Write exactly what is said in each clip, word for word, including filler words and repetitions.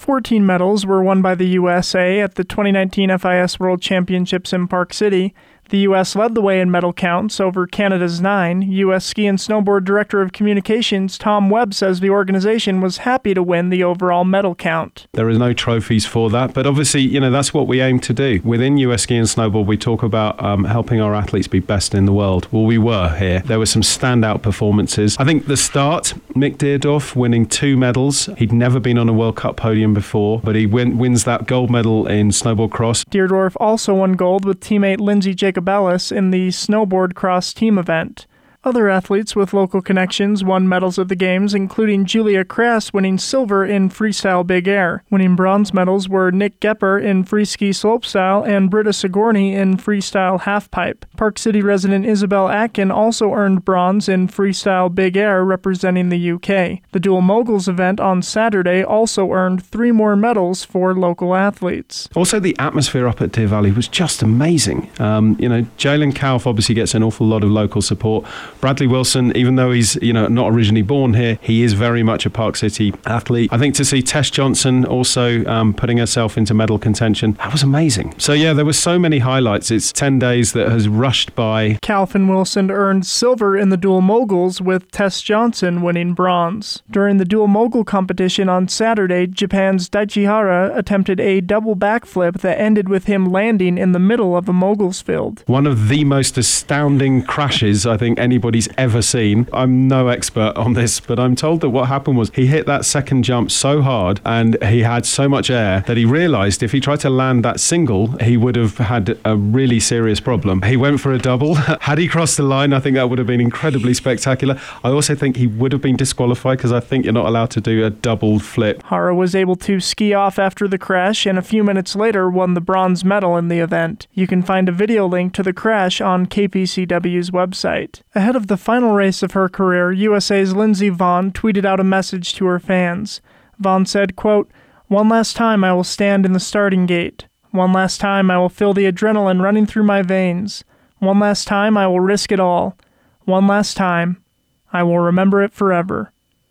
fourteen medals were won by the U S A at the twenty nineteen F I S World Championships in Park City. The U S led the way in medal counts over Canada's nine. U S Ski and Snowboard Director of Communications Tom Webb says the organization was happy to win the overall medal count. There are no trophies for that, but obviously, you know, that's what we aim to do. Within U S Ski and Snowboard, we talk about um, helping our athletes be best in the world. Well, we were here. There were some standout performances. I think the start, Mick Deardorff winning two medals. He'd never been on a World Cup podium before, but he win- wins that gold medal in snowboard cross. Deardorff also won gold with teammate Lindsey Jacobellis in the snowboard cross team event. Other athletes with local connections won medals at the Games, including Julia Kress winning silver in freestyle big air. Winning bronze medals were Nick Gepper in freeski slopestyle and Britta Sigourney in freestyle halfpipe. Park City resident Isabel Atkin also earned bronze in freestyle big air representing the U K. The Dual Moguls event on Saturday also earned three more medals for local athletes. Also, the atmosphere up at Deer Valley was just amazing. Um, you know, Jalen Kauf obviously gets an awful lot of local support. Bradley Wilson, even though he's, you know, not originally born here, he is very much a Park City athlete. I think to see Tess Johnson also um, putting herself into medal contention, that was amazing. So yeah, there were so many highlights. It's ten days that has rushed by. Kauf and Wilson earned silver in the Dual Moguls, with Tess Johnson winning bronze. During the Dual Mogul competition on Saturday, Japan's Daichi Hara attempted a double backflip that ended with him landing in the middle of a moguls field. One of the most astounding crashes I think anybody Anybody's ever seen. I'm no expert on this, but I'm told that what happened was he hit that second jump so hard and he had so much air that he realised if he tried to land that single, he would have had a really serious problem. He went for a double. Had he crossed the line, I think that would have been incredibly spectacular. I also think he would have been disqualified because I think you're not allowed to do a double flip. Hara was able to ski off after the crash and a few minutes later won the bronze medal in the event. You can find a video link to the crash on K P C W's website. Ahead of the final race of her career, U S A's Lindsey Vonn tweeted out a message to her fans. Vonn said, quote, "One last time I will stand in the starting gate. One last time I will feel the adrenaline running through my veins. One last time I will risk it all. One last time. I will remember it forever."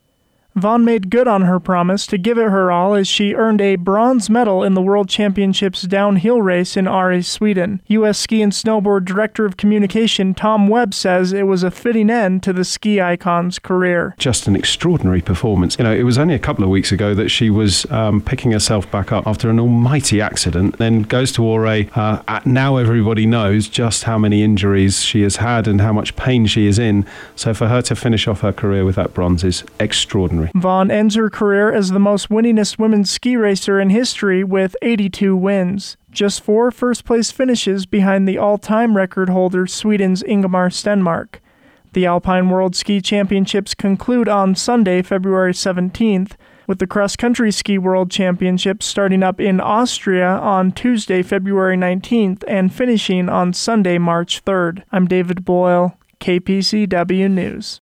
Vonn made good on her promise to give it her all as she earned a bronze medal in the World Championships downhill race in Åre, Sweden. U S Ski and Snowboard Director of Communication Tom Webb says it was a fitting end to the ski icon's career. Just an extraordinary performance. You know, it was only a couple of weeks ago that she was um, picking herself back up after an almighty accident, then goes to Åre. Uh, now everybody knows just how many injuries she has had and how much pain she is in. So for her to finish off her career with that bronze is extraordinary. Vonn ends her career as the most winningest women's ski racer in history with eighty-two wins. Just four first-place finishes behind the all-time record holder Sweden's Ingemar Stenmark. The Alpine World Ski Championships conclude on Sunday, February seventeenth, with the cross-country ski world championships starting up in Austria on Tuesday, February nineteenth, and finishing on Sunday, March third. I'm David Boyle, K P C W News.